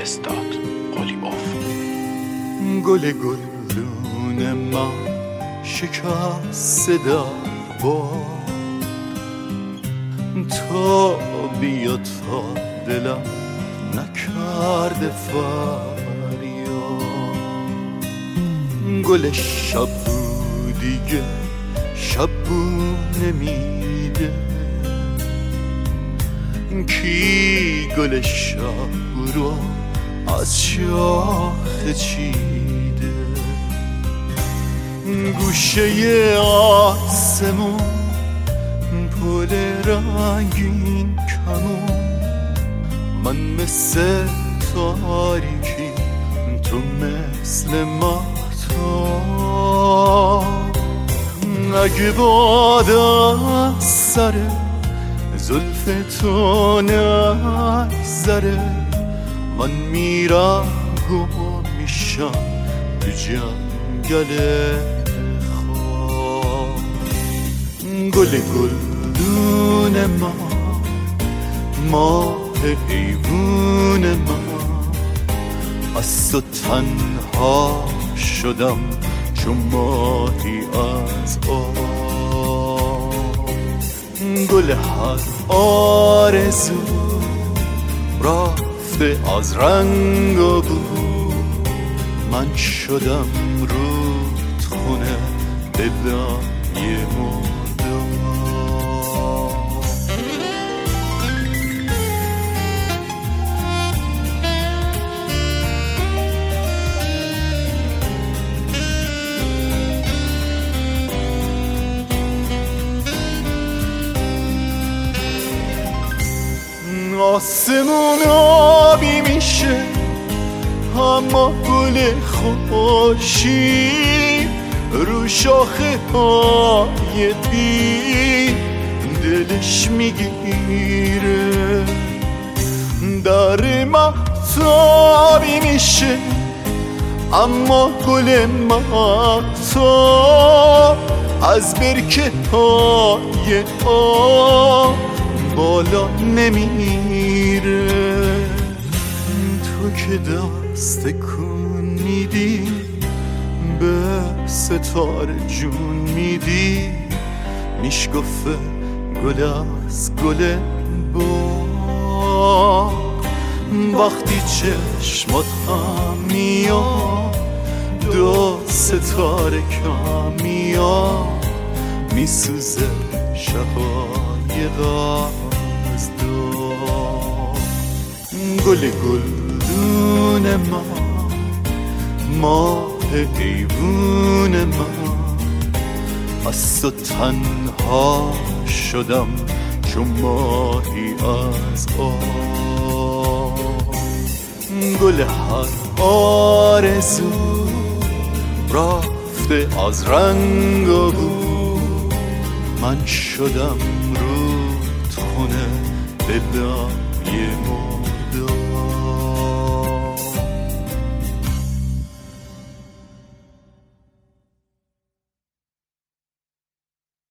فرستاد قلیباف. گل گلدون من شکست در باد، تا بیاد تا دلم نکرده فریاد. گل شب دیگه شب نمیده، کی گل شب رو از شاخه چیده. گوشه آسمون پل رنگین کمون، من مثل تاریکی تو مثل مهتاب. اگه باد از سر زلف تو نگذره، من میرم و میشم تو جنگل خواب. گل گلدون من، ماه حیوون من، از تو تنها شدم چون ماهی از آب. گل هر آرزو رفته از رنگ و بو، من شدم رودخونه دلم یه مردم. آسمون آبی میشه اما گل خوشی رو شاخه های بی دلش میگیره. در مهتابی میشه اما گل مهتاب از برکه های آب بالا نمیره. تو که دست کن میدی به ستاره جون میدی، میشکفه گل از گل با. وقتی چشمات هم میاد دو ستاره کم میاد، میسوزه شقایق از دو. گل گلدون من، ماه حیوون من، از تو تنها شدم چون ماهی از آب. گل هر آرزو رفته از رنگ و بو، من شدم رودخونه دلم یه مردم.